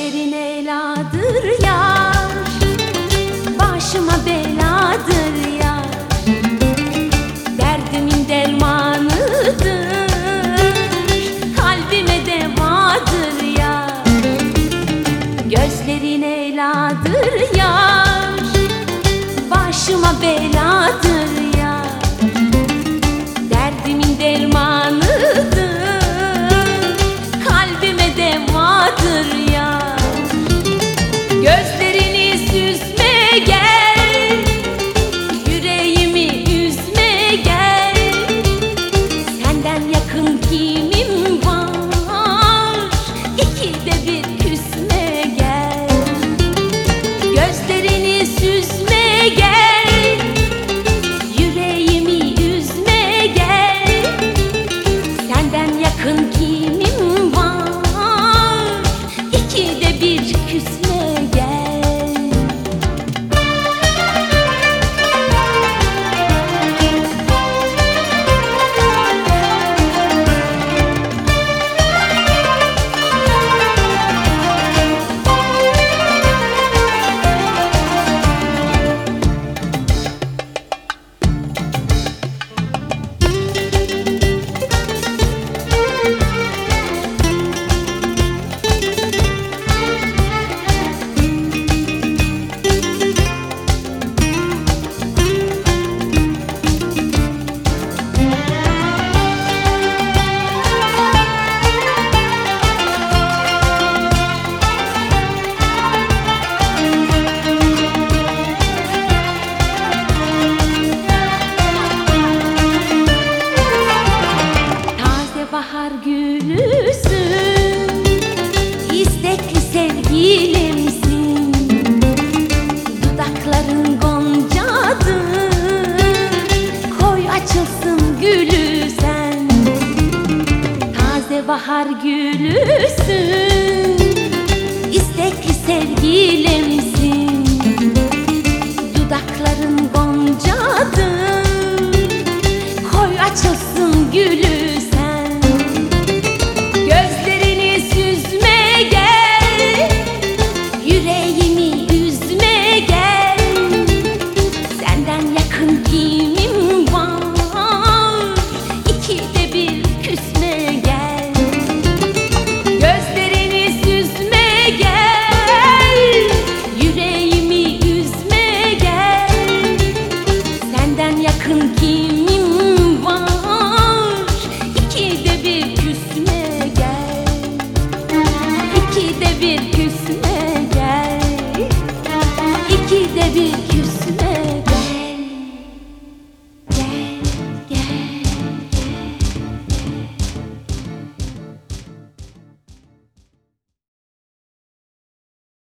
Gözlerin eladır yar, başıma beladır yar. Derdimin dermanıdır, kalbime devadır yar. Gözlerin eladır yar, başıma beladır yar. Derdimin dermanıdır, kalbime devadır yar. Gözlerini süzme gel, yüreğimi üzme gel. Senden yakın kimim var, ikide bir küsme gel. Gözlerini süzme gel, yüreğimi üzme gel. Senden yakın kimim var, ikide bir küsme gel. Bahar gülüsün, istekli sevgilimsin. Dudakların goncadır, koy açılsın gülü sen. Taze bahar gülüsün, istekli sevgilimsin. Dudakların goncadır, koy açılsın gülü sen. Yakın kimim var, ikide bir küsme gel. İkide bir küsme gel, ikide bir